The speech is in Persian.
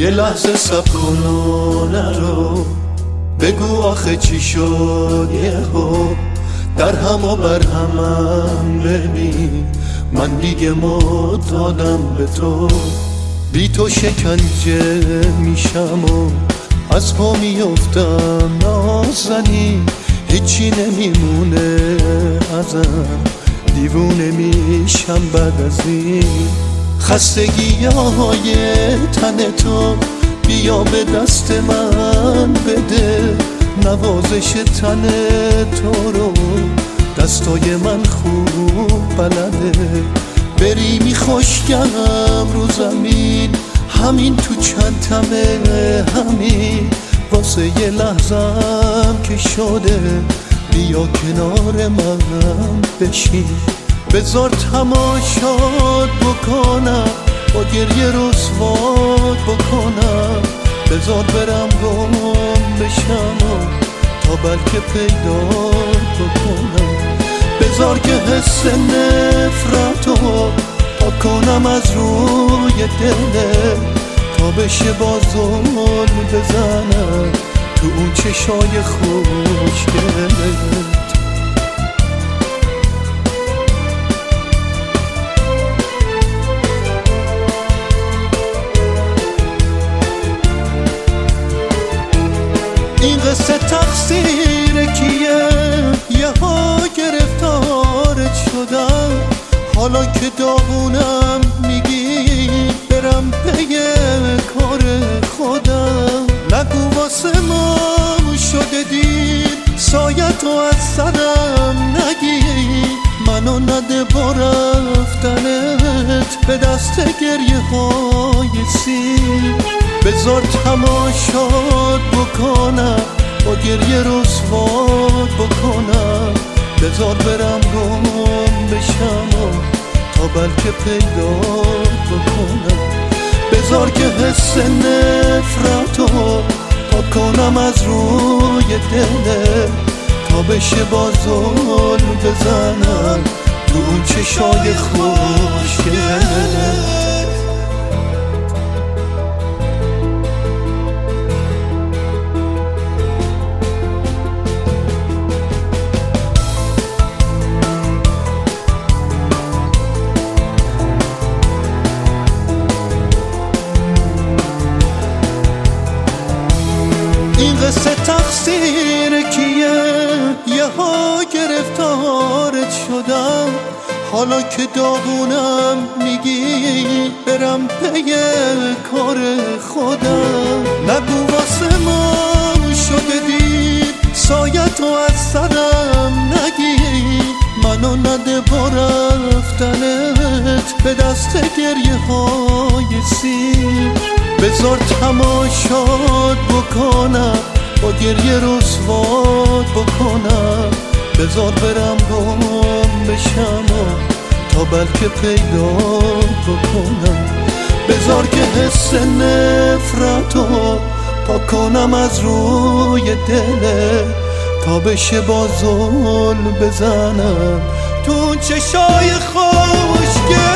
یه لحظه صبر کن و نرو، بگو آخه چی شد یهو، در هم و بر همم ببین، من دیگه معتادم به تو. بی تو شکنجه میشم و از پا میافتم نازنین، هیچی نمیمونه ازم، دیوونه میشم بعد از این. خستگی های تن تو بیا به دست من بده، نوازش تن تو رو دستای من خوب بلده. بریمی خشکم رو زمین، همین تو چندتمه، همین واسه یه لحظم که شده، بیا کنار من بشین. بذار تماشات بکنم، با گریه رسوات بکنم، بذار برم گم بشم تا بلکه پیدات بکنم. بذار که حس نفرتو پاک کنم از روی دله، تا بشه با ظلم بزنم تو اون چشای خوشگلت. این قصه تقصیر کیه؟ یه ها گرفتارت شدم، حالا که داغونم میگی برم پی کار خودم. نگو واسه ما شده دیر، سایتو از سرم نگیر، منو نده با رفتنت به دست گریه های سیر. بذار تماشات بکنم، با گریه رسوات بکنم، بذار برم گم بشم تا بلکه پیدات بکنم. بذار که حس نفرتو پاک کنم از روی دله، تا بشه با ظلم بزنم تو اون چشای خوشگلت. این قصه تقصیر کیه؟ یه ها گرفتارت شدم، حالا که داغونم میگی برم پی کار خودم. نگو واسه ما شده دیر، سایتو از سرم نگیر، منو نده با رفتنت به دست گریه های سیر. بذار تماشات بکنم، با گریه رسوات بکنم، بذار برم گم بشم تا بلکه پیدات بکنم. بذار که حس نفرتو پاک کنم از روی دله، تا بشه با ظلم بزنم تو چشای خوشگل.